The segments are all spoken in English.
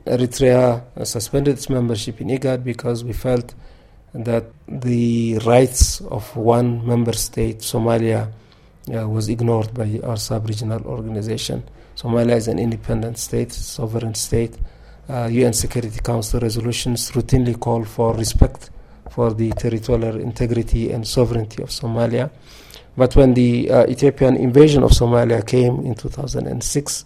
Eritrea suspended its membership in IGAD because we felt that the rights of one member state, Somalia, was ignored by our sub-regional organization. Somalia is an independent state, sovereign state. UN Security Council resolutions routinely call for respect for the territorial integrity and sovereignty of Somalia. But when the Ethiopian invasion of Somalia came in 2006,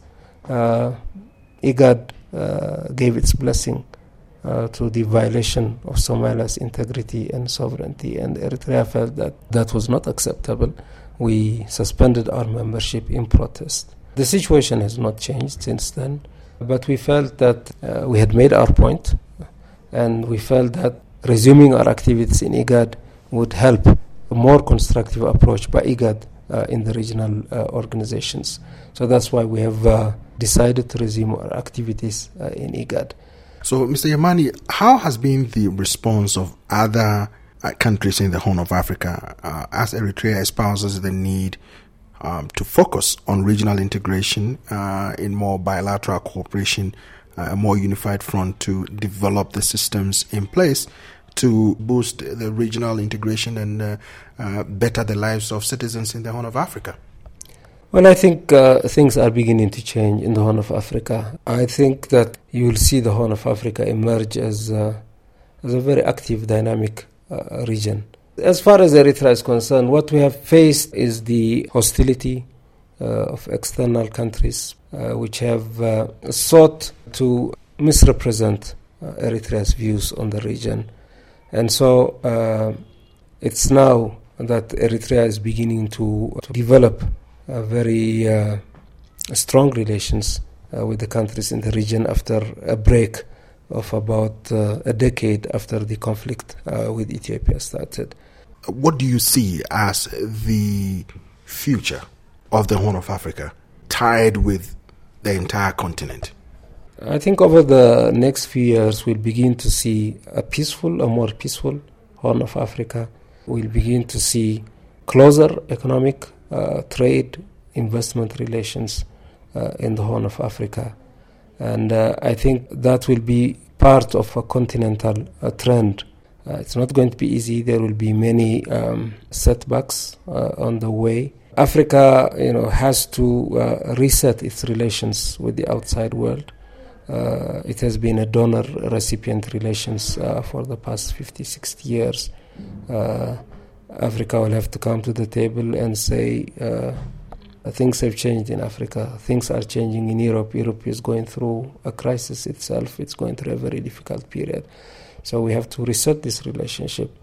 IGAD gave its blessing to the violation of Somalia's integrity and sovereignty, and Eritrea felt that that was not acceptable. We suspended our membership in protest. The situation has not changed since then, but we felt that we had made our point, and we felt that resuming our activities in IGAD would help a more constructive approach by IGAD in the regional organizations. So that's why we have decided to resume our activities in IGAD. So, Mr. Yamani, how has been the response of other countries in the Horn of Africa as Eritrea espouses the need to focus on regional integration in more bilateral cooperation, a more unified front to develop the systems in place to boost the regional integration and better the lives of citizens in the Horn of Africa? Well, I think things are beginning to change in the Horn of Africa. I think that you will see the Horn of Africa emerge as a very active, dynamic region. As far as Eritrea is concerned, what we have faced is the hostility of external countries which have sought to misrepresent Eritrea's views on the region. And so it's now that Eritrea is beginning to develop very strong relations with the countries in the region after a break of about a decade after the conflict with Ethiopia started. What do you see as the future of the Horn of Africa tied with the entire continent? I think over the next few years we'll begin to see a more peaceful Horn of Africa. We'll begin to see closer economic trade, investment relations in the Horn of Africa. And I think that will be part of a continental trend. It's not going to be easy. There will be many setbacks on the way. Africa, has to reset its relations with the outside world. It has been a donor-recipient relations for the past 50, 60 years. Africa will have to come to the table and say things have changed in Africa. Things are changing in Europe. Europe is going through a crisis itself. It's going through a very difficult period. So we have to reset this relationship.